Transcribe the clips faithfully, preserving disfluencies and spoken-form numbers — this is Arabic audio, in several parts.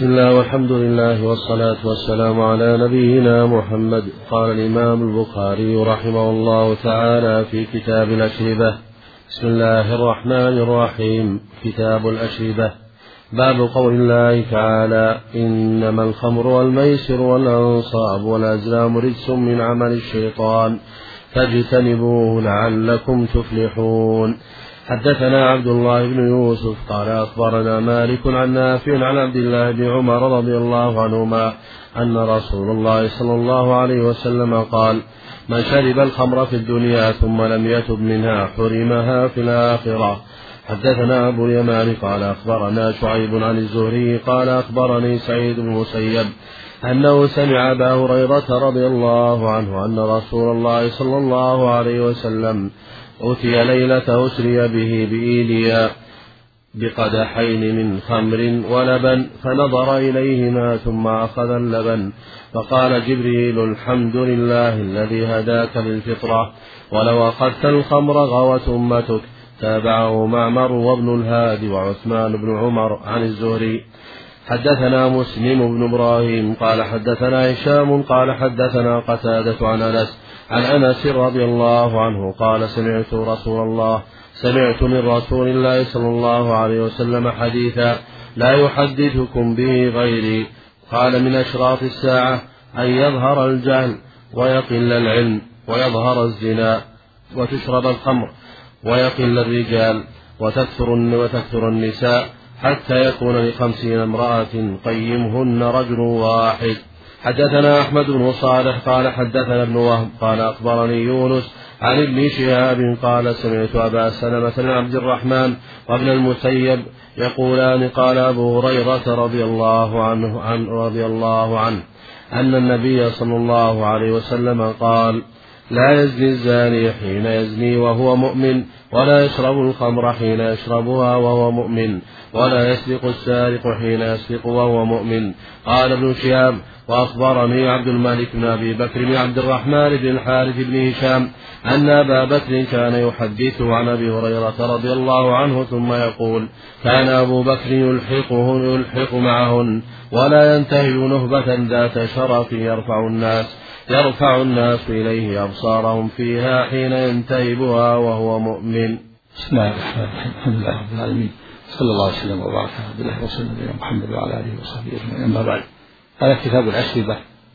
بسم الله والحمد لله والصلاة والسلام على نبينا محمد. قال الإمام البخاري رحمه الله تعالى في كتاب الأشربة: بسم الله الرحمن الرحيم. كتاب الأشربة. باب قول الله تعالى: إنما الخمر والميسر والأنصاب والأزلام رجس من عمل الشيطان فاجتنبوه لعلكم تفلحون. حدثنا عبد الله بن يوسف قال أخبرنا مالك عن نافع عن عبد الله بن عمر رضي الله عنهما أن رسول الله صلى الله عليه وسلم قال: من شرب الخمر في الدنيا ثم لم يتب منها حرمها في الآخرة. حدثنا أبو اليمان قال أخبرنا شعيب عن الزهري قال أخبرني سعيد بن المسيب أنه سمع أبا هريرة رضي الله عنه أن رسول الله صلى الله عليه وسلم أتي ليلة أسري به بإيليا بقدحين من خمر ولبن فنظر إليهما ثم أخذ اللبن فقال جبريل: الحمد لله الذي هداك للفطرة، ولو أخذت الخمر غوت أمتك. تابعه معمر وابن الهادي وعثمان بن عمر عن الزهري. حدثنا مسلم بن إبراهيم قال حدثنا هشام قال حدثنا قتادة عن أنس عن أنس رضي الله عنه قال: سمعت رسول الله سمعت من رسول الله صلى الله عليه وسلم حديثا لا يحدثكم به غيري. قال: من أشراط الساعة أن يظهر الجهل ويقل العلم ويظهر الزنا وتشرب الخمر ويقل الرجال وتكثر وتكثر النساء حتى يكون لخمسين امرأة قيمهن رجل واحد. حدثنا أحمد بن صالح قال حدثنا ابن وهب قال أخبرني يونس عن ابن شهاب قال: سمعت أبا سلمة بن عبد الرحمن وابن المسيب يقولان: قال أبو هريرة رضي الله عنه عن رضي الله عنه أن النبي صلى الله عليه وسلم قال: لا يزني الزاني حين يزني وهو مؤمن، ولا يشرب الخمر حين يشربها وهو مؤمن، ولا يسرق السارق حين يسرق وهو مؤمن. قال ابن شهاب: وأخبرني عبد الملك بن أبي بكر بن عبد الرحمن بن الحارث بن هشام أن أبا بكر كان يحدثه عن أبي هريرة رضي الله عنه ثم يقول: كان أبو بكر يلحقه يلحق معهن ولا ينتهي نهبة ذات شرف يرفع الناس يرفع الناس إليه أبصارهم فيها حين ينتهبها وهو مؤمن. بسم الله الرحمن الرحيم. الحمد لله رب العالمين، صلى الله وسلم وبارك على عبد الله ورسوله نبينا محمد وعلى آله وصحبه أجمعين. أما بعد، هذا كتاب الأشربة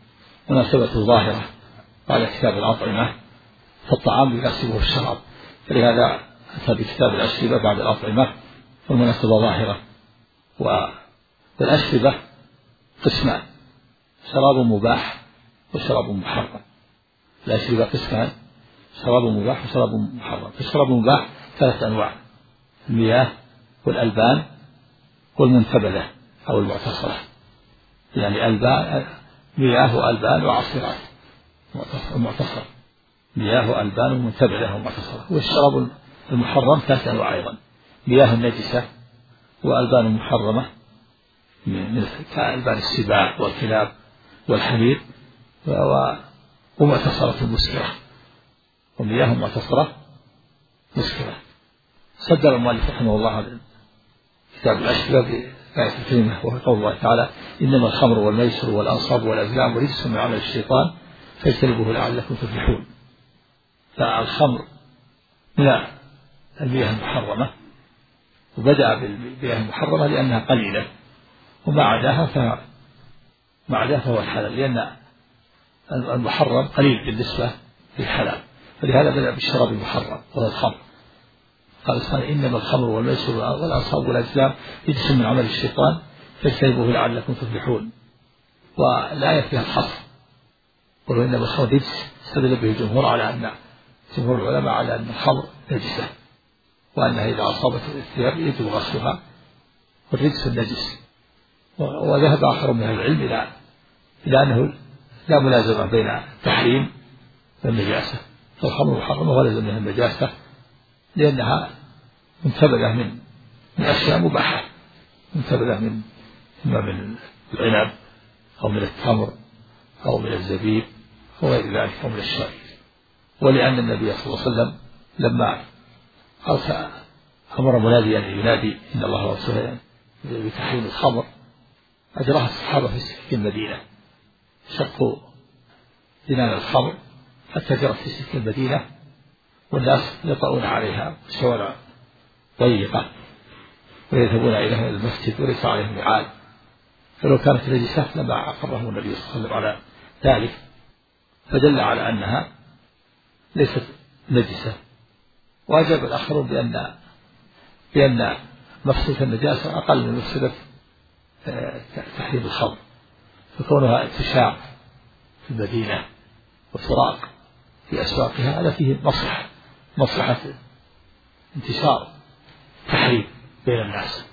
مناسبة ظاهرة قال كتاب الأطعمة، فالطعام يناسبه الشراب، فلهذا أتى بكتاب الأشربة بعد الأطعمة، والمناسبة ظاهرة. والأشربة قسمان: شراب مباح وشراب محرم. الأشربة قسمان: شراب مباح وشراب محرم. الشراب المباح ثلاث أنواع: المياه والألبان والمنتبذة أو المعتصرة، يعني ألبان مياه وألبان وعصيرات معتصرة، مياه وألبان ومنتبذة ومعتصرة. والشراب المحرم ثلاث أنواع أيضا: مياه نجسة وألبان محرمة من كألبان السباع والكلاب والحمير، ومعتصرة مسكرة، ومياه معتصرة مسكرة. صدر المؤلف رحمه الله هذا كتاب الأشربة بآية الكريمة وهو قول الله تعالى: إنما الخمر والميسر والأنصاب والأزلام رجس من عمل الشيطان فاجتنبوه لعلكم تفلحون. فالخمر من المياه المحرمة، وبدأ بالمياه المحرمة لأنها قليلة، وما عداها فما عداها فهو الحلال، لأن المحرم قليل بالنسبة للحلال، فلهذا بدأ بالشراب المحرم وهو الخمر. قال سبحانه: إنما الخمر والميسر والأنصاب والأزلام رجس من عمل الشيطان فاجتنبوه لعلكم تفلحون. والآية فيها الحصر: قالوا إنما الخمر رجس، استدل به الجمهور على أن جمهور العلماء على أن الخمر نجسة، وأنها إذا أصابت الثياب يجب غسلها، والرجس النجس. وذهب آخر من العلم إلى إلى أنه لا ملازمة بين التحريم والنجاسة، فالخمر محرمة ولازم منها النجاسة، لأنها منتبذة من من أشياء مباحة، منتبذة من إما من العنب أو من التمر أو من الزبيب أو غير ذلك أو من الشعير. ولأن النبي صلى الله عليه وسلم لما أرسل أمر مناديا ينادي إن الله ورسوله بتحريم الخمر أجراها الصحابة في المدينة، شقوا جنان الخمر حتى جرت في سكة المدينة والناس يطؤون عليها الشوارع ضيقة ويذهبون إليها المسجد وليس عليهم نعال، فلو كانت نجسة لما أقرهم النبي صلى الله عليه وسلم على ذلك، فدل على أنها ليست نجسة. وأجاب الآخرون بأن بأن مفسدة النجاسة أقل من مفسدة تحريم الخمر، فكونها انتشار في المدينة وفراق في أسواقها هذا فيه مصلحة مصلحة انتشار التحريم بين الناس،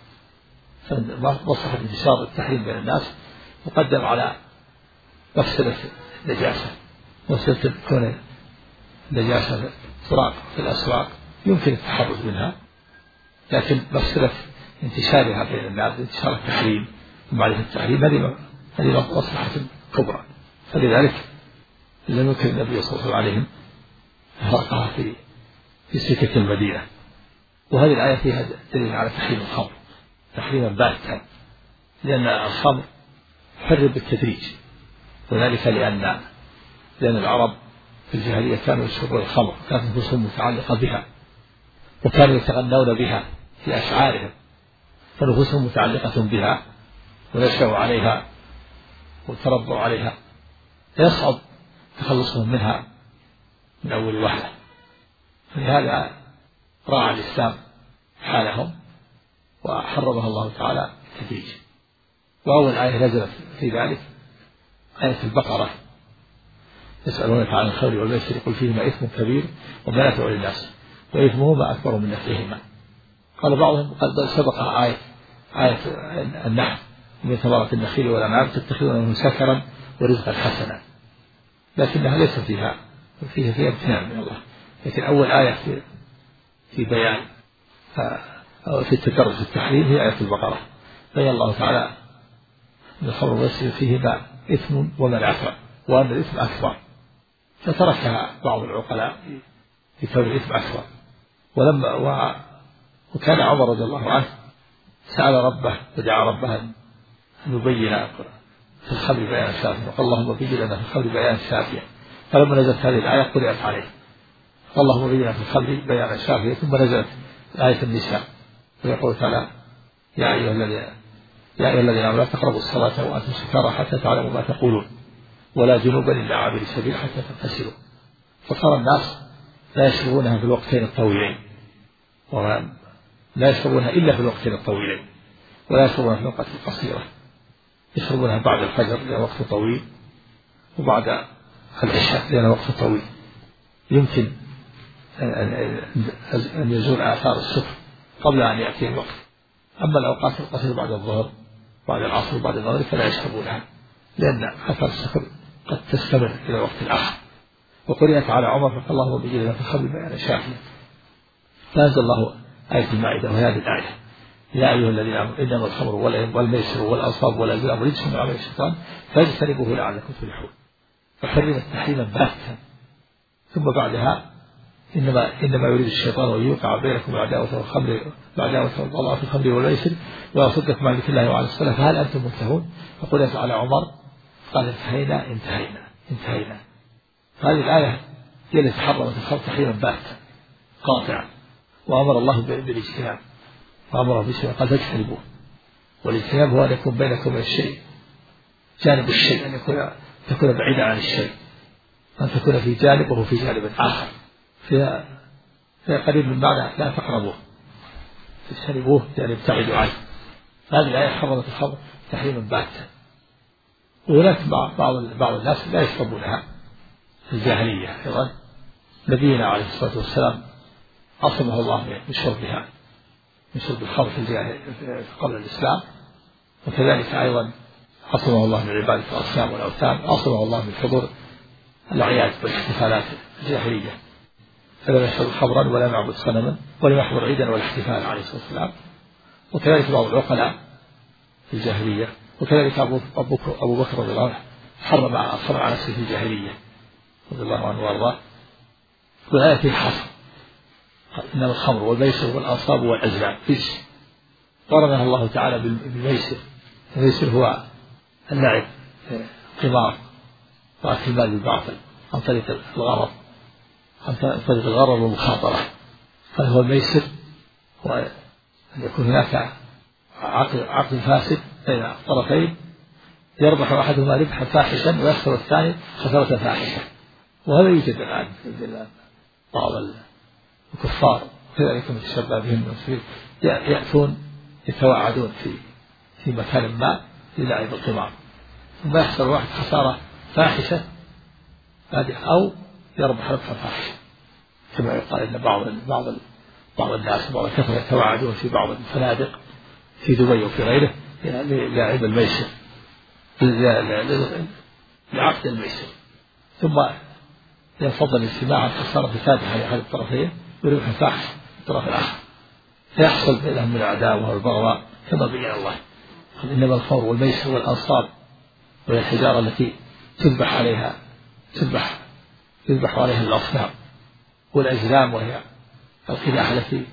مصلحة انتشار التحريم بين الناس مقدم على مفسدة النجاسة. مفسدة كون النجاسة فراق في الأسواق يمكن التحرز منها، لكن مفسدة انتشارها بين الناس انتشار التحريم ومعرفة التحريم هذه هذه مصلحة كبرى، فلذلك لم يمكن النبي صلى الله عليه وسلم إحراقها في في سكة المدينة. وهذه الآية فيها دليل على تحريم الخمر تحريما باتا، لأن الخمر حرم بالتدريج، وذلك لأن لأن العرب في الجاهلية كانوا يشربون الخمر، كانت نفوسهم متعلقة بها وكانوا يتغنون بها في أشعارهم، فنفوسهم متعلقة بها ونشأوا عليها وتربوا عليها، فيصعب تخلصهم منها من أول وهلة. فلهذا راعى الإسلام حالهم وحرمها الله تعالى بالتدريج. وأول آية نزلت في ذلك آية البقرة: يسألونك عن الخمر والميسر قل فيهما إثم كبير ومنافع للناس وإثمهما أكبر من نفعهما. قال بعضهم قد سبق آية آية النحل: من ثمرة النخيل والأعناب تتخذون منه سكرا ورزقا حسنا، لكنها ليس فيها فيها فيها امتنان من الله. لكن أول آية في في بيان أو في التكرر في التحريم هي آية البقرة، بين الله تعالى أن الخمر والميسر فيهما إثم ومنافع وأن الإثم أكبر، فتركها بعض العقلاء في كون الإثم أكبر. ولما و... وكان عمر رضي الله عنه سأل ربه ودعا ربه أن يبين في الخمر بيانا شافيا، وقال اللهم بين لنا في الخمر بيانا شافيا، فلما نزلت هذه الآية قرأت عليه اللهم بين لنا في الخمر بيانا شافيا، ثم نزلت آية النساء ويقول تعالى: يا أيها الذين يا أيها الذين آمنوا لا تقربوا الصلاة وأنتم سكارى حتى تعلموا ما تقولون ولا جنوبا إلا عابري السبيل حتى تغتسلوا. فصار الناس لا يشربونها في الوقتين الطويلين، ولا يشربونها إلا في الوقتين الطويلين، ولا يشربونها في الوقت القصيرة، يشربونها بعد الفجر لأن وقت طويل، وبعد العشاء لأن وقت طويل يمكن أن يزول آثار السكر قبل أن يأتي الوقت. أما الأوقات القصيرة بعد الظهر بعد العصر بعد المغرب فلا يشربونها، لأن آثار السكر قد تستمر إلى الوقت الآخر. وقرأت على عمر فقال اللهم بين لنا في الخمر بيانا شافيا، فأنزل الله آية المائدة وهذه الآية: يا أيها الذين آمنوا إنما الخمر والميسر والأنصاب والأزلام رجس من عمل الشيطان فاجتنبوه لعلكم تفلحون. فحرمت تحريما باتا، ثم بعدها إنما إنما يريد الشيطان أن يوقع بينكم العداوة والخمر العداوة والله في الخمر والميسر ويصدكم عن ذكر الله وعن الصلاة فهل أنتم منتهون؟ فقلت على عمر قال: انتهينا انتهينا انتهينا. هذه الآية هي التي حرمت الخمر تحريما باتا قاطعا، وأمر الله بالاجتناب، وأمر بالشيء قال: فاجتنبوه. والاجتناب هو أن يكون بينكم الشيء جانب الشيء، أن يكون تكون بعيدا عن الشيء، أن تكون في جانب وهو في جانب آخر، في في قريب من معنى لا تقربوه، تجتنبوه يعني ابتعدوا عنه. هذه الآية حرمت الخمر تحريما باتا. وهناك بعض بعض الناس لا يشربونها في الجاهلية أيضا، نبينا عليه الصلاة والسلام عصمه الله من شربها من شرب الخمر في قبل الإسلام، وكذلك أيضا عصمه الله من عبادة الأصنام والأوثان، عصمه الله من حضور الأعياد والاحتفالات الجاهلية، فلم يشرب خمرا ولا يعبد صنما ولم يحضر عيدا ولا احتفال عليه الصلاة والسلام. وكذلك بعض العقلاء في الجاهلية، وكذلك أبو بكر أبو بكر رضي الله عنه حرم الخمر على نفسه في الجاهلية رضي الله عنه وارضاه. والآية فيها حصر: إنما الخمر والميسر والأنصاب والأزلام رجس. قرنها الله تعالى بالميسر. الميسر هو اللعب قمار وأكل المال بالباطل عن طريق الغرض عن طريق الغرض والمخاطرة، فهو الميسر وأن يكون هناك عقد عقد فاسد بين الطرفين يربح أحدهما ربحا فاحشا ويخسر الثاني خسارة فاحشة، وهذا يوجد الآن في بعض الكفار كذلك متشبه بهم يأتون يتواعدون في في مكان ما للعب القمار ثم يخسر واحد خسارة فاحشة أو يربح ربحا فاحشة، كما يقال أن بعض بعض بعض الناس بعض الكفر يتواعدون في بعض الفنادق في دبي وفي غيره لعب الميسر لعقد الميسر، ثم ينفضل الاجتماع عن خسارة فاتحة لأحد الطرفين وربح فاحش الطرف الآخر، فيحصل بينهم من العداوة والبغضاء كما بين الله. إنما الخمر والميسر والأنصاب وهي الحجارة التي تذبح عليها تذبح تذبح عليها الأصنام، والأزلام وهي القداح التي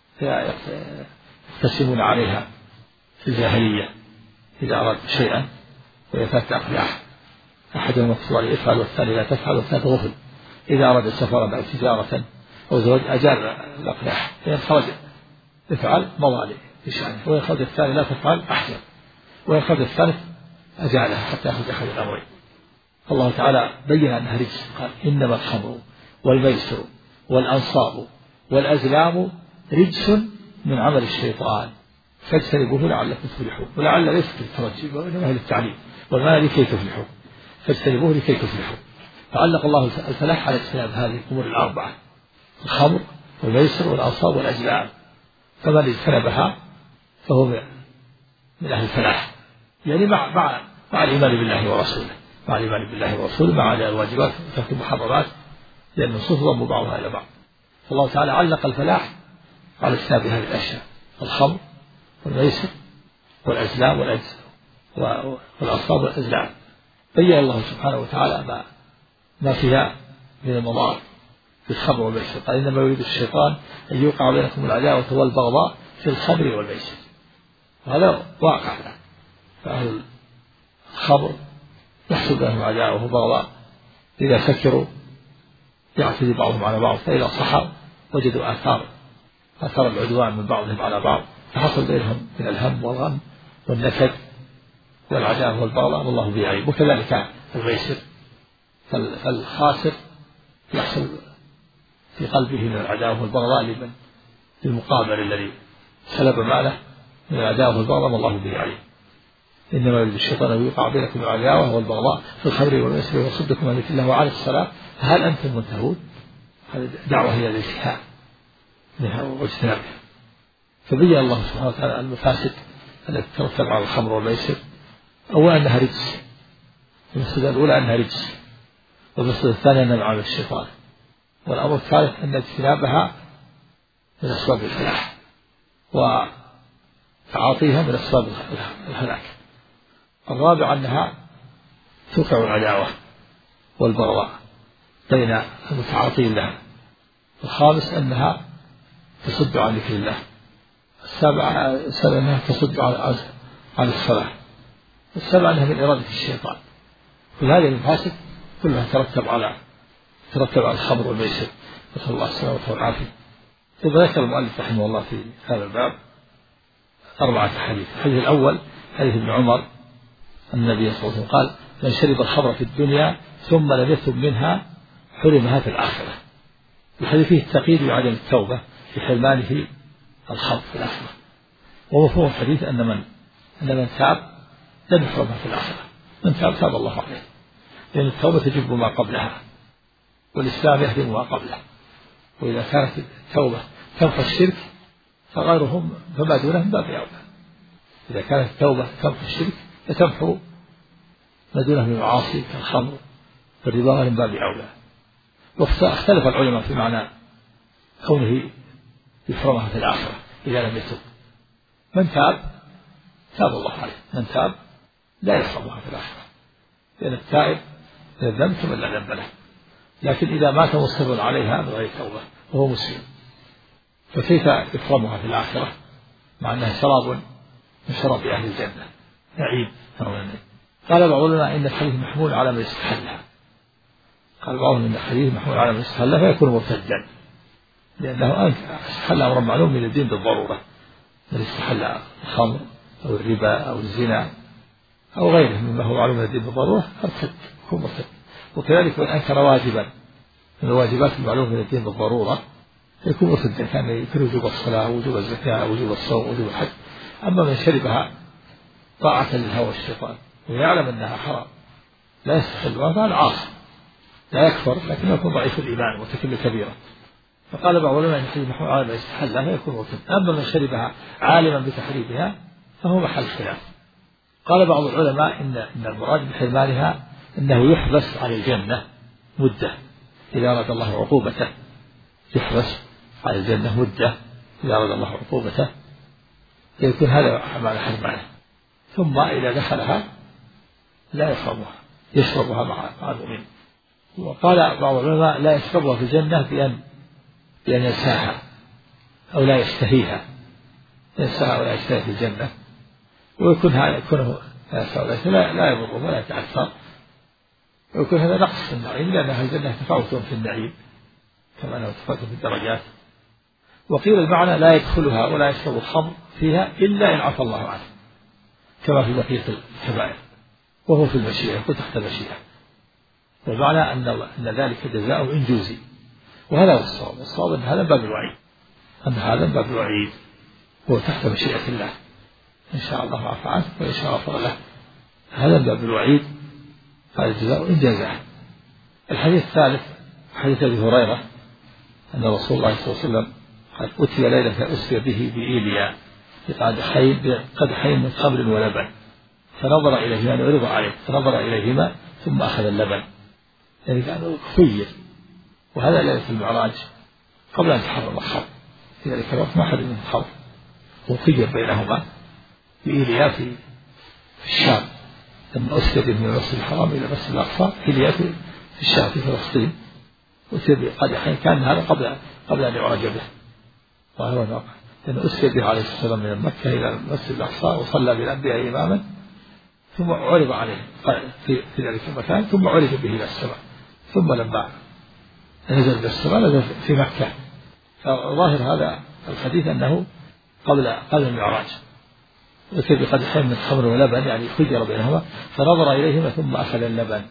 يقتسمون عليها في الجاهلية إذا أراد شيئا ويفتح أقلاح أحدهم مقصود يفعل والثاني لا تفعل والثالث غفل، إذا أراد سفرا أو تجارة أو زواج أجار الأقلاح فإن خرج افعل مضى لشأنه، وإن خرج الثاني لا تفعل أحسن، وإن خرج الثالث أجالها حتى يأخذ أحد الأمرين. الله تعالى بين أنها رجس، قال إنما الخمر والميسر والأنصاب والأزلام رجس من عمل الشيطان فاجتنبوه لعلكم تفلحون، ولعل ليست للترجي وإنما هي للتعليم، والمال لكي تفلحوا فاجتنبوه لكي تفلحوا. فعلق الله الفلاح على اجتناب هذه الأمور الأربعة الخمر والميسر والأنصاب والأزلام، فمن اجتنبها فهو من أهل الفلاح، يعني مع مع مع الإيمان بالله ورسوله مع الإيمان بالله ورسوله مع أداء الواجبات وترك المحرمات، لأن النصوص ضم بعضها إلى بعض. فالله تعالى علق الفلاح على اجتناب هذه الأشياء الخمر والميسر والأزلام والأنصاب والأزلام، بين الله سبحانه وتعالى ما ما فيها من المضار في الخمر والميسر، قال إنما يريد الشيطان أن يوقع بينكم العداوة والبغضاء في الخمر والميسر، وهذا واقع له. فأهل الخمر يحصل بينهم عداوة وبغضاء، إذا سكروا يعتدي بعضهم على بعض، فإذا صحوا وجدوا آثار آثار العدوان من بعضهم على بعض، فحصل بينهم من الهم والغم والنكد والعداوة والبغضاء والله به عليم. وكذلك الميسر، فالخاسر يحصل في قلبه من العداوة والبغضاء لمن للمقابل الذي سلب ماله من العداوة والبغضاء والله به عليم. إنما يريد الشيطان أن يوقع بينكم العداوة والبغضاء في الخمر والميسر ويصدكم عن ذكر الله وعن الصلاة فهل أنتم منتهون؟ هذه دعوة إلى الانتهاء منها واجتنابها. فبين الله سبحانه وتعالى المفاسد التي ترتب على الخمر والميسر، أولا أنها رجس، المفسدة الأولى أنها رجس، والمفسدة الثانية أنها من عمل الشيطان، والأمر الثالث أن اجتنابها من أسباب الفلاح وتعاطيها من أسباب الهلاك. الرابع أنها توقع العداوة والبغضاء بين المتعاطين لها. الخامس أنها تصد عن ذكر الله. السابع أنها تصد عن عن الصلاة. السابع أنها من إرادة الشيطان. كل هذه المفاسد كلها ترتب على ترتب على الخمر والميسر، نسأل الله السلامة والعافية. ثم ذكر المؤلف رحمه الله في هذا الباب أربعة حديث. الحديث الأول حديث ابن عمر النبي صلى الله عليه وسلم قال: من شرب الخمر في الدنيا ثم لم يتب منها حرمها في الآخرة. الحديث فيه التقييد وعدم التوبة في حرمانه الخمر في الآخرة. ومفهوم الحديث أن من أن من تاب لم يحرمها في الآخرة، من تاب تاب الله عليه، لأن التوبة تجب ما قبلها والإسلام يهدم ما قبله. وإذا كانت التوبة تنفى الشرك فغيرهم فما دونهم باب أولى. إذا كانت التوبة تنفى الشرك فتمحو ما دونه من المعاصي كالخمر والربا من باب أولى. واختلف العلماء في معنى كونه يحرمها في الآخرة إذا لم يتوب. من تاب تاب الله عليه، من تاب لا يحرمها في الآخرة، لأن التائب من الذنب ثم لا ذنب له. لكن إذا مات مصر عليها بغير توبة وهو مسلم فكيف يحرمها في الآخرة مع أنها شراب من شراب أهل الجنة نعيم؟ قال بعضنا إن الحديث محمول على من استحلها، قال بعضهم إن الحديث محمول على من استحلها فيكون مرتدا، لأنه استحل أمرا معلوم من الدين بالضرورة، من استحل الخمر أو الربا أو الزنا أو غيره مما هو معلوم من الدين بالضرورة ارتد، هو مرتد. وكذلك من أنكر واجبا من الواجبات المعلوم من الدين بالضرورة يكون مرتدا، كان يكون وجوب الصلاة ووجوب الزكاة ووجوب الصوم ووجوب الحج. أما من شربها طاعة للهوى والشيطان ويعلم أنها حرام لا يستحلها فهذا عاصي لا يكفر، لكنه يكون ضعيف الإيمان مرتكب كبيرة. فقال بعض العلماء إن الحديث محمول على من استحلها فيكون مرتدا. أما من شربها عالما بتحريمها فهو محل خلاف. قال بعض العلماء إن إن المراد بحرمانها أنه يحبس عن الجنة مدة إذا أراد الله عقوبته، يحبس عن الجنة مدة إذا أراد الله عقوبته، يكون هذا معنى حرمانه. ثم إذا دخلها لا يشربها، يشربها مع المؤمن. وقال بعض العلماء لا يشربها في الجنة بأن بأن ينساها أو لا يشتهيها، ينساها ولا يشتهي في الجنة، ويكون هذا يكونه لا لا يضره ولا يتأثر، ويكون هذا نقص في النعيم، لأن أهل الجنة تفاوتون في النعيم كما أنه تفاوت في الدرجات. وقيل المعنى لا يدخلها ولا يشرب الخمر فيها إلا إن عفى الله عنه، كما في بقية الكبائر، وهو في المشيئة يكون تحت المشيئة. والمعنى أن أن ذلك جزاء إن جوزي، وهذا هو الصواب. الصواب أن هذا باب الوعيد، أن هذا باب الوعيد هو تحت مشيئة الله، إن شاء الله عفى عنه وإن شاء غفر له، هذا باب الوعيد، هذا الجزاء إن جزاه. الحديث الثالث حديث أبي هريرة أن رسول الله صلى الله عليه وسلم قد أتي ليلة أسري به بإيليا بقدحين من خمر ولبن، فنظر إليهما عرض عليه فنظر إليهما ثم أخذ اللبن، يعني كان خير. وهذا ليلة المعراج قبل أن تحرم الخمر، في ذلك الوقت ما حرم الخمر، وخير بينهما بإيليا في الشام، لما أسري به من المسجد الحرام إلى المسجد الأقصى. إيليا في الشام في فلسطين، أتي بقدحين، كان هذا قبل قبل أن يعرج به، وهو الواقع لأن أسري به عليه الصلاة والسلام من مكة إلى المسجد الأقصى وصلى بالأنبياء إماما، ثم عرض عليه في, في ذلك المكان، ثم عرض به إلى السماء، ثم لما نزل إلى السماء نزل في مكة. فظاهر هذا الحديث أنه قبل قبل المعراج. أتي بقدحين من خمر ولبن، يعني خير بينهما، فنظر إليهما ثم أخذ اللبن.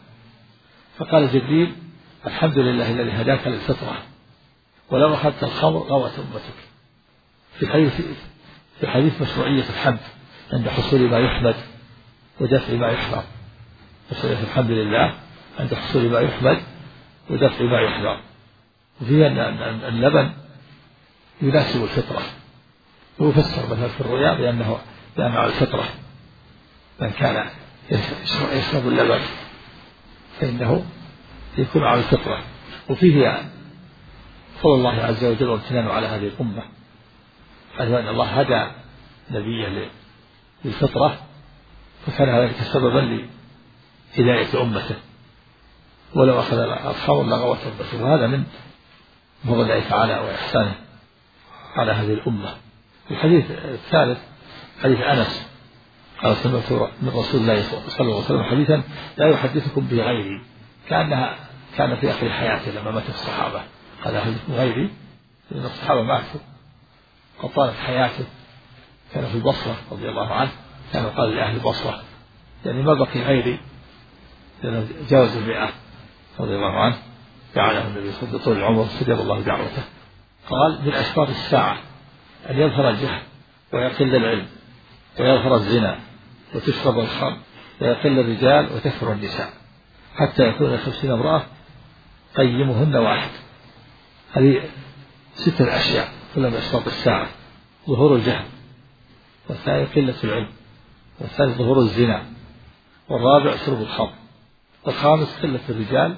فقال جبريل: الحمد لله الذي هداك للفطرة، ولو أخذت الخمر غوت أمتك. في الحديث في حديث مشروعية الحمد عند حصول ما يحمد ودفع ما يحذر. مشروعية الحمد لله عند حصول ما يحمد ودفع ما يحذر. وفيها أن اللبن يناسب الفطرة، ويفسر مثلا في الرؤيا بأنه بأنه على الفطرة، من كان يشرب اللبن فإنه يكون على الفطرة. وفيه فضل الله عز وجل وامتنانه على هذه الأمة، حيث أن الله هدى نبيه للفطرة، فكان ذلك سببا لهداية أمته، ولو أخذ الخمر لغوت أمته. وهذا من فضل الله تعالى وإحسانه على هذه الأمة. الحديث الثالث حديث أنس قال: سمعت من رسول الله صلى الله عليه وسلم حديثا لا يحدثكم به غيري، كأنها كان في آخر حياته لما مات الصحابة. هذا حديث غيري لأن الصحابة ماتوا قد طالت حياته، كان في البصرة رضي الله عنه، كان قال لأهل البصرة يعني ما بقي غيري، لأنه جاوز المئة رضي الله عنه، جعله النبي صلى الله عليه وسلم طول العمر استجاب الله دعوته. قال: من أشراط الساعة أن يظهر الجهل ويقل العلم ويظهر الزنا وتشرب الخمر ويقل الرجال وتكثر النساء، حتى يكون خمسين امرأة قيمهن واحد. هذه ستة أشياء كلها من أشراط الساعة: ظهور الجهل، والثاني قلة العلم، والثالث ظهور الزنا، والرابع شرب الخمر، والخامس قلة الرجال،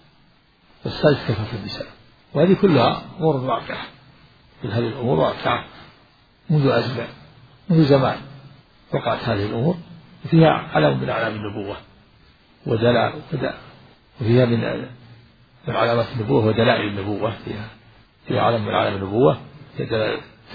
والسادس كثرة النساء. وهذه كلها أمور واقعة، كل هذه الأمور واقعة منذ أزمان، منذ زمان وقعت هذه الأمور، وفيها علم من أعلام النبوة ودلائل، وفيها من من علامات النبوة ودلائل النبوة، فيها فيها علم من علام النبوة،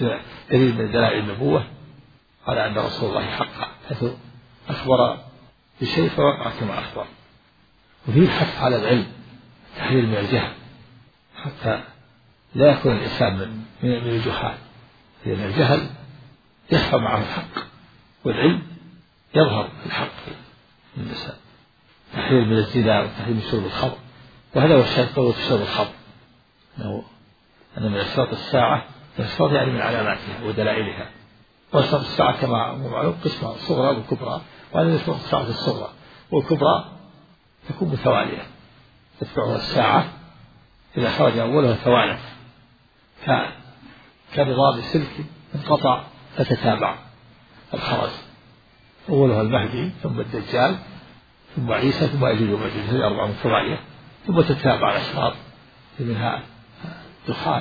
دليل من دلائل النبوة على أن رسول الله حق، حيث أخبر بشيء فوقع كما أخبر. وفيه الحث على العلم، التحذير من الجهل حتى لا يكون الإنسان من من الجهال، لأن الجهل يخفى معه الحق، والعلم يظهر الحق في الإنسان. التحذير من الزنا والتحذير من شرب الخمر، وهذا هو الشرط قوة شرب الخمر، أنه أن من أشراط الساعة، الأشراط يعني من علاماتها ودلائلها. وأشراط الساعة كما هو معلوم قسمة صغرى وكبرى، وهذه أشراط الساعة الصغرى، والكبرى تكون متوالية تتبعها الساعة إذا خرج أولها توالت كنظام سلك انقطع فتتابع الخرج، أولها المهدي ثم الدجال ثم عيسى ثم يجوج وماجوج، هذه أربعة متوالية ثم تتابع الأشراط منها دخان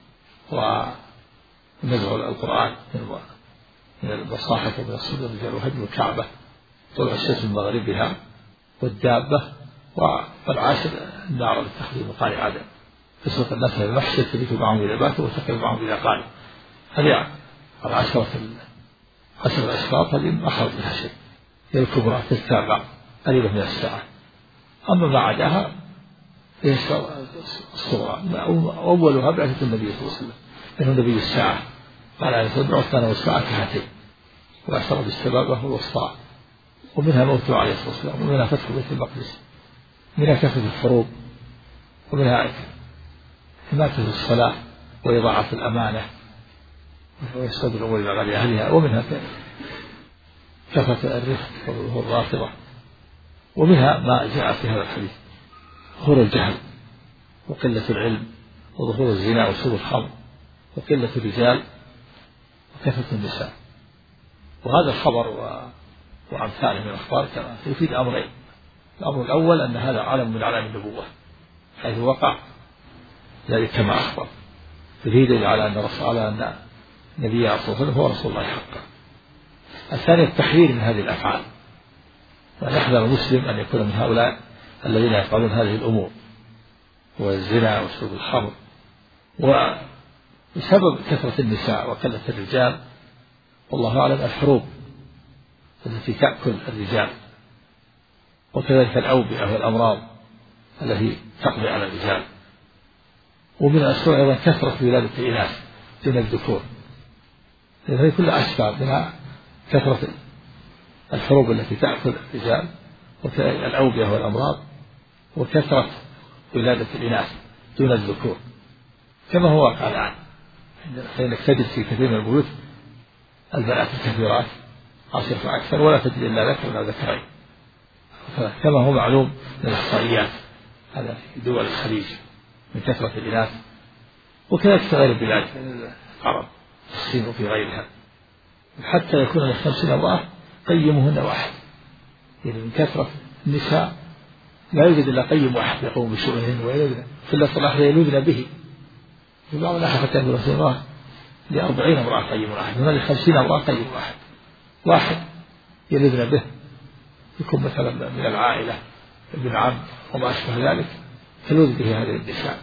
ونزع القرآن من المصاحف ومن الصدر الرجال وهدم الكعبة طلوع الشمس من مغربها والدابة، والعاشر النار للتخليد وقال عدم تسلط الناس من المحشر تبيت معهم إلى بات وتقل معهم إلى قال. هذه العشرة عشر الأشراط هذه ما خرج منها شيء، هي الكبرى تتابع قريبة من الساعة. أما ما عداها هي الصغرى، أولها بعثة النبي صلى الله عليه وسلم إنه نبي الساعة، قال عليه الصلاة والسلام والساعة كهاتين، وأشار بالسبابة والوسطى. ومنها موته عليه الصلاة والسلام، ومنها فتح بيت المقدس، منها كثرة الحروب، ومنها إماتة الصلاة وإضاعة الأمانة ويصطدر الأمور إلى غير أهلها، ومنها كثرة الرفق والرافضة، ومنها ما جاء في هذا الحديث ظهور الجهل وقلة العلم وظهور الزنا وشرب الخمر وقلة الرجال وكثرة النساء. وهذا الخبر وأمثاله من الأخبار كما يفيد أمرين. الأمر الأول أن هذا علم من علام النبوة حيث وقع ذلك كما أخبر، يفيد على أن رسول أن النبي صلى الله عليه وسلم هو رسول الله حقا. الثاني التحذير من هذه الأفعال، وأن يحذر المسلم أن يكون من هؤلاء الذين يفعلون هذه الأمور والزنا وشرب الخمر. وبسبب كثرة النساء وقلة الرجال والله أعلم الحروب التي تأكل الرجال، وكذلك الأوبئة والأمراض التي تقضي على الرجال. ومن الأسباب أيضا كثرة ولادة الإناث دون الذكور، هذه كلها أسباب، منها كثرة الحروب التي تأكل الرجال والأوبئة والأمراض وكثرة ولادة الإناث دون الذكور، كما هو واقع الآن، فإنك تجد في كثير من البيوت البنات الكثيرات عشرة أكثر ولا تجد إلا ذكر ولا ذكرين، كما هو معلوم من الإحصائيات هذا في دول الخليج من كثرة الإناث، وكذلك في غير البلاد العرب في الصين وفي غيرها، حتى يكون من خمسين امرأة قيمهن واحد، يعني من كثرة النساء لا يوجد إلا قيم واحد يقوم بشؤونهن، ويوجد في الله صلاح يلوذن به. في بعض الأحيان حتى يقول رسول الله لأربعين امرأة قيم واحد، هنا لخمسين امرأة قيم واحد، واحد يلوذن به، يكون مثلا من العائلة ابن عم وما أشبه ذلك، تلوذ به هذه النساء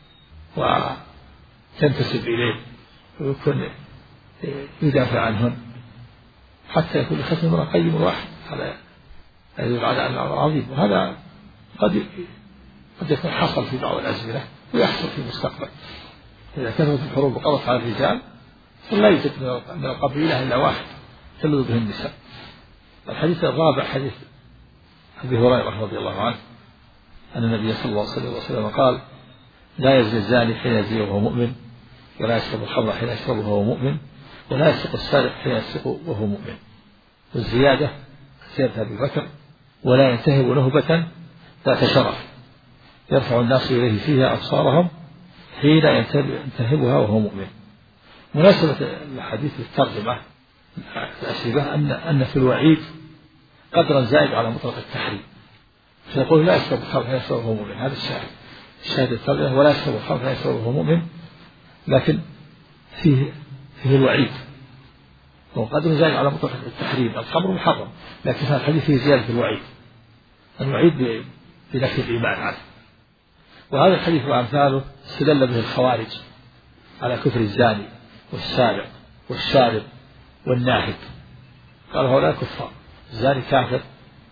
وتنتسب إليه ويكون يدافع عنهن حتى يكون لخمسين امرأة قيم واحد. هذا يدل على أن الأمر عظيم، وهذا قد قد يكون حصل في بعض الأزمنة ويحصل في المستقبل. إذا كانت الحروب قضت على الرجال فلا يوجد من القبيلة إلا واحد تلوذ به النساء. الحديث الرابع حديث أبي هريرة رضي الله عنه أن النبي صلى الله عليه وسلم قال: لا يزني الزاني حين يزني وهو مؤمن، ولا يشرب الخمر حين يشرب وهو مؤمن، ولا يسرق السارق حين يسرق وهو مؤمن. والزيادة زيادة أبي بكر: ولا ينتهب نهبة ذات شرف يرفع الناس إليه فيها أبصارهم حين ينتهبها وهو مؤمن. مناسبة الحديث للترجمة الأشربة أن أن في الوعيد قدرا زائد على مطلق التحريم، فيقول لا يشرب الخمر حين يشرب وهو مؤمن، هذا الشاهد الشاهد الترجمة: ولا يشرب الخمر حين يشرب وهو مؤمن، لكن فيه فيه الوعيد، وقدر زائد على مطلق التحريم. الخمر محرم، لكن هذا الحديث فيه زيادة الوعيد، الوعيد بنفي الإيمان عنه. وهذا الحديث وأمثاله استدل به الخوارج على كفر الزاني والسارق والشارب والناهب، قال هؤلاء كفار، الزاني كافر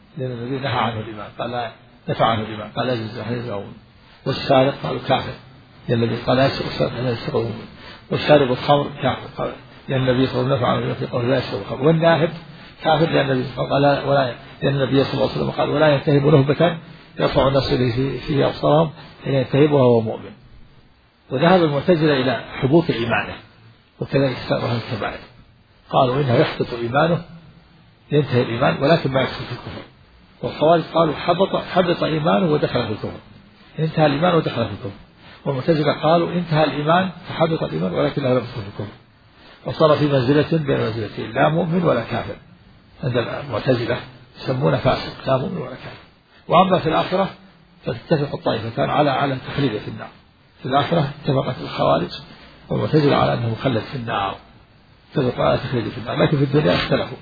لأن النبي نهى عنه الإيمان قال لا نفع عنه الإيمان قال لا يجوز الحديث الأول. والسارق قالوا كافر لأن النبي قال لا يسرق لا يسرق المؤمن. والشارب الخمر كافر لأن النبي صلى الله عليه وسلم قال لا يسرق الخمر. والناهب كافر لأن النبي قال لا ولا لأن النبي صلى الله عليه وسلم قال ولا ينتهب نهبة يرفع الناس إليه فيه أبصارهم أن ينتهبها وهو مؤمن. وذهب المعتزلة إلى حبوط إيمانه وكذلك سائر الكبائر قالوا إنه يحبط إيمانه ينتهي الإيمان ولكن ما يدخل في الكفر. والخوارج قالوا حبط حبط إيمانه ودخل في الكفر انتهى الإيمان ودخل في الكفر. والمعتزلة قالوا انتهى الإيمان فحبط الإيمان ولكن لا يدخل في الكفر وصار في منزلة بين منزلتين لا مؤمن ولا كافر. عند المعتزلة يسمون فاسق لا مؤمن ولا كافر. وأما في الآخرة فتتفق الطائفتان على على تخليده في النار. في الآخرة اتفقت الخوارج والمعتزلة على أنه مخلد في النار اتفقوا على تخليده في النار لكن في الدنيا اختلفوا.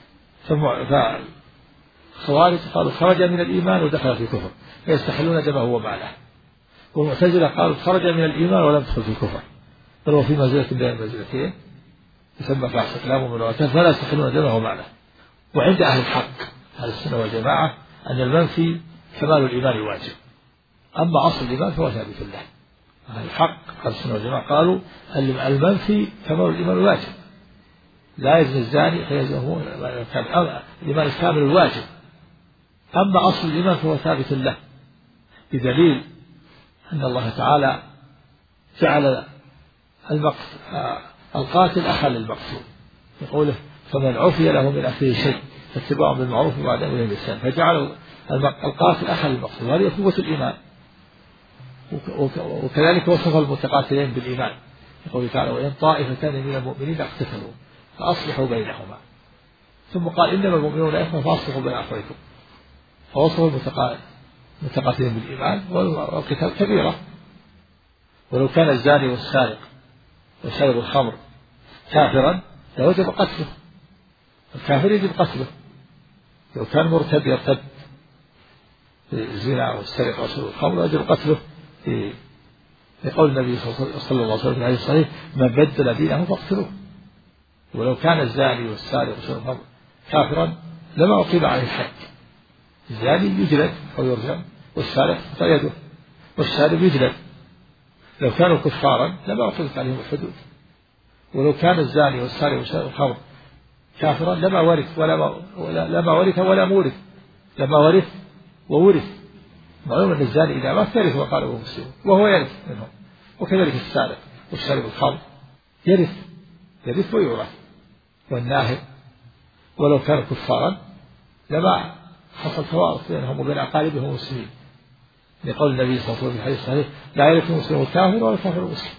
فالخوارج قالوا خرج من الإيمان ودخل في الكفر فيستحلون دمه وماله. والمعتزلة قالوا خرج من الإيمان ولم يدخل في الكفر بل هو في منزلة بين المنزلتين يسمى فاسق لا مؤمن ولا كافر فلا يستحلون دمه وماله. وعند أهل الحق أهل السنة والجماعة أن المنفي كمال الإيمان واجب أما أصل الإيمان فهو ثابت له. أهل الحق أهل السنة والجماعة قالوا المنفي كمال الإيمان واجب لا يزني الزاني فيزنه الإيمان الكامل الواجب. أما أصل الإيمان فهو ثابت له بدليل أن الله تعالى جعل القاتل أخا للمقتول يقوله فمن عفي له من أخيه شيء فاتباع بالمعروف وبعد أمر بالإحسان فجعل القاتل أخا للمقتول وهذه قوة الإيمان. وكذلك وصف المتقاتلين بالإيمان يقول تعالى وإن طائفتان من المؤمنين اقتتلوا فأصلحوا بينهما ثم قال إنما المؤمنون إخوة فأصلحوا بين أخويكم. فوصف المتقاتلين بالإيمان والقتال كبيرة. ولو كان الزاني والسارق وشارب الخمر كافرا لوجب قتله. الكافر يجب قتله. لو كان مرتد يرتد الزنا والسرقة وشرب الخمر يجب قتله لقول النبي صلى الله عليه وسلم عليه الصحيح من بدل دينه فاقتلوه. ولو كان الزاني والسارق وشرب الخمر كافرا لما أقيم عليه الحد. الزاني يجلد أو يرجم والسارق فيده والشارب يجلد. لو كانوا كفارا لما أقيمت عليهم الحدود. ولو كان الزاني والسارق وشرب الخمر كافرا لما ورث ولا ولا لما ورث ولا مورث لما ورث وورث. معلوم أن الزاني إذا مات يرث وقال هو مسلم وهو يرث منهم. وكذلك السارق والشارب الخمر يرث يرث ويورث. والناهب ولو كانوا كفارا لما حصل توارث بينهم وبين أقاربهم المسلمين لقول النبي صلى الله عليه وسلم في الحديث الصحيح لا يرث المسلم الكافر ولا الكافر المسلم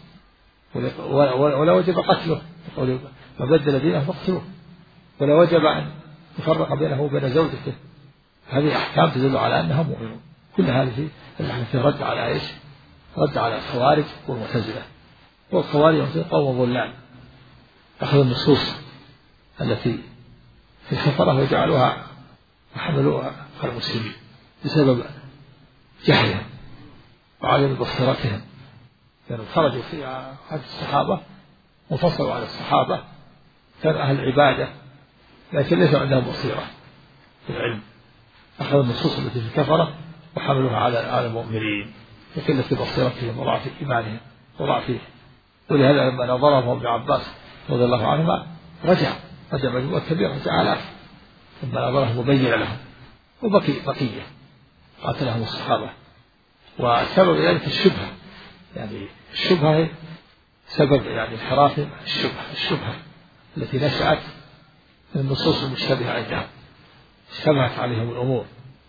ولا وجب قتله يقول من بدل دينه فاقتلوه. ولا وجب أن يفرق بينه وبين زوجته. هذه أحكام تدل على أنها مؤمنون. كل هذه نحن في رد على ايش؟ رد على الخوارج والمعتزلة. والخوارج قوم ضلال أخذوا النصوص التي في الكفرة وجعلوها وحملوها على المسلمين بسبب جهلهم وعدم بصيرتهم. كانوا خرجوا في عهد الصحابة وفصلوا على الصحابة كانوا أهل العبادة لكن ليس عندهم بصيرة في العلم. أخذوا النصوص التي في الكفرة وحملوها على على المؤمنين لقلة بصيرتهم وضعف إيمانهم وضعف. ولهذا لما نظرهم ابن عباس رضي الله عنهما رجع رجع مجموعة كبيرة رجع آلاف لما نظرهم مبين لهم وبقي بقية قاتلهم الصحابة. وسبب ذلك الشبهة يعني الشبهة هي سبب يعني انحراف الشبهة الشبهة التي نشأت من النصوص المشتبهة عندهم اشتبهت عليهم الأمور.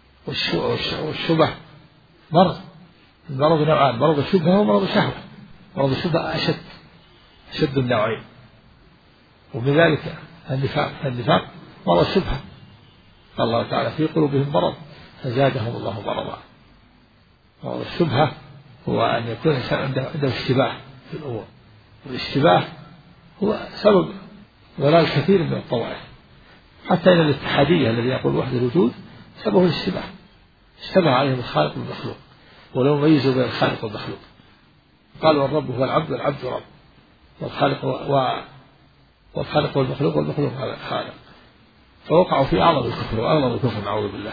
والشبه مرض. المرض نوعان مرض الشبهة ومرض الشهوة. مرض الشبهة أشد أشد النوعين. وبذلك النفاق النفاق مرض الشبهة قال الله تعالى في قلوبهم مرض فزادهم الله مرضا. مرض الشبهة هو أن يكون الإنسان عنده عنده اشتباه في الأمور. والاشتباه هو سبب ضلال كثير من الطوائف حتى إن الاتحادية الذي يقول وحدة الوجود سببه الاشتباه. اشتبه عليهم الخالق والمخلوق ولو ميزوا بين الخالق والمخلوق قالوا الرب هو العبد والعبد رب والخالق و... والخالق والمخلوق والمخلوق هذا الخالق. فوقعوا في أعظم الكفر وأغلظ الكفر نعوذ بالله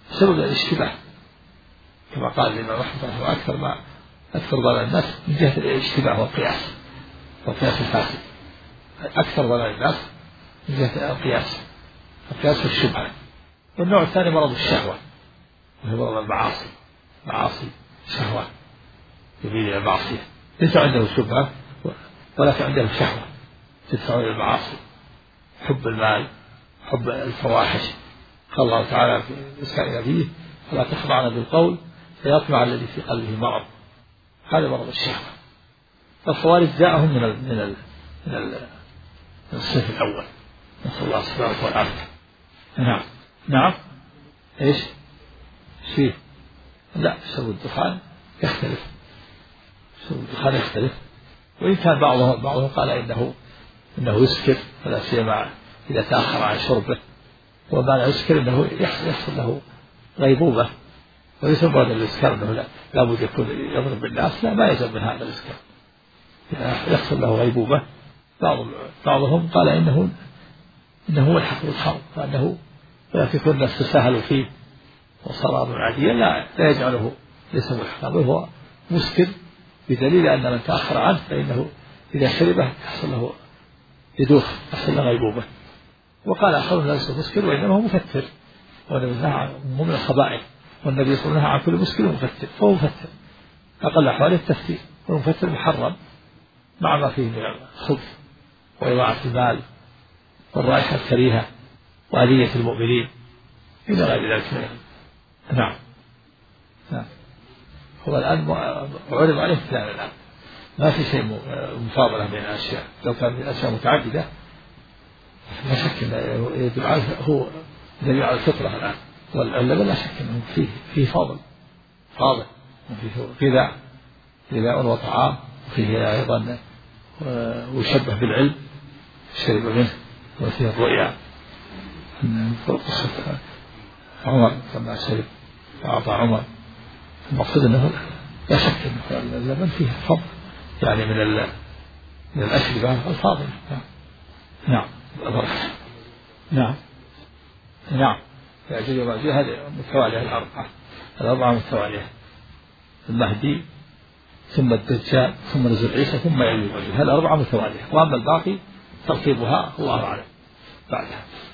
سبب الاشتباه كما قال الإمام أحمد رحمه الله أكثر ما أكثر ضلال الناس من جهة الاشتباه والقياس والقياس الفاسد أكثر ضلال الناس من جهة القياس القياس والشبهة. والنوع الثاني مرض الشهوة وهي مرض المعاصي معاصي شهوة يميل إلى المعصية ليس عنده شبهة ولكن عنده شهوة تدفع إلى المعاصي حب المال حب الفواحش. قال الله تعالى في لسان نبيه فلا تخضعن بالقول فيطمع الذي في قلبه مرض هذا مرض الشهوة. فالخوارج جاءهم من ال من ال من, ال من الصف الأول نسأل الله السلامة والعافية. نعم نعم ايش فيه لا شرب الدخان يختلف شرب الدخان يختلف وإن كان بعضهم بعضهم قال إنه إنه يسكر فلا سيما إذا تأخر عن شربه ومعنى يسكر إنه يحصل له غيبوبة وليس مراد الإسكار أنه لا لابد يكون يضرب بالناس لا ما يلزم من هذا الإسكار يحصل له غيبوبة. بعض بعضهم قال إنه إنه هو الحق بالخمر وأنه لا تكون الناس تساهلوا فيه وصار أمر عاديا لا لا يجعله ليس بالحرام وهو مسكر بدليل أن من تأخر عنه فإنه إذا شربه يحصل له يدوخ يحصل له غيبوبة. وقال آخرون ليس مسكر وإنما هو مفتر والنبي نهى من الخبائث والنبي صلى الله عليه وسلم عن كل مسكر ومفتر فهو مفتر أقل أحواله التفتير والمفتر محرم مع ما فيه من الخبث وإضاعة المال والرائحة الكريهة وأذية المؤمنين إلى غير ذلك. نعم نعم هو الآن عرض عليه اثنان الآن ما في شيء مفاضلة بين الأشياء. لو كان الأشياء متعددة لا شك أنه يدل عليه هو دليل على الفطرة الآن والعلم لا شك أنه فيه فيه فاضل فاضل وفيه غذاء غذاء وطعام وفيه أيضا ويشبه بالعلم الشرب منه وفيه الرؤيا قصة عمر لما شرب أعطى عمر المقصود أنه لا شك أن اللبن فيه فضل يعني من من الأشربة الفاضلة. نعم نعم نعم يعجب ما فيها هذه متوالية الأربعة الأربعة متوالية المهدي ثم الدجال ثم نزول عيسى ثم يعلم الوجه هذه الأربعة متوالية وأما الباقي ترتيبها الله أعلم بعدها.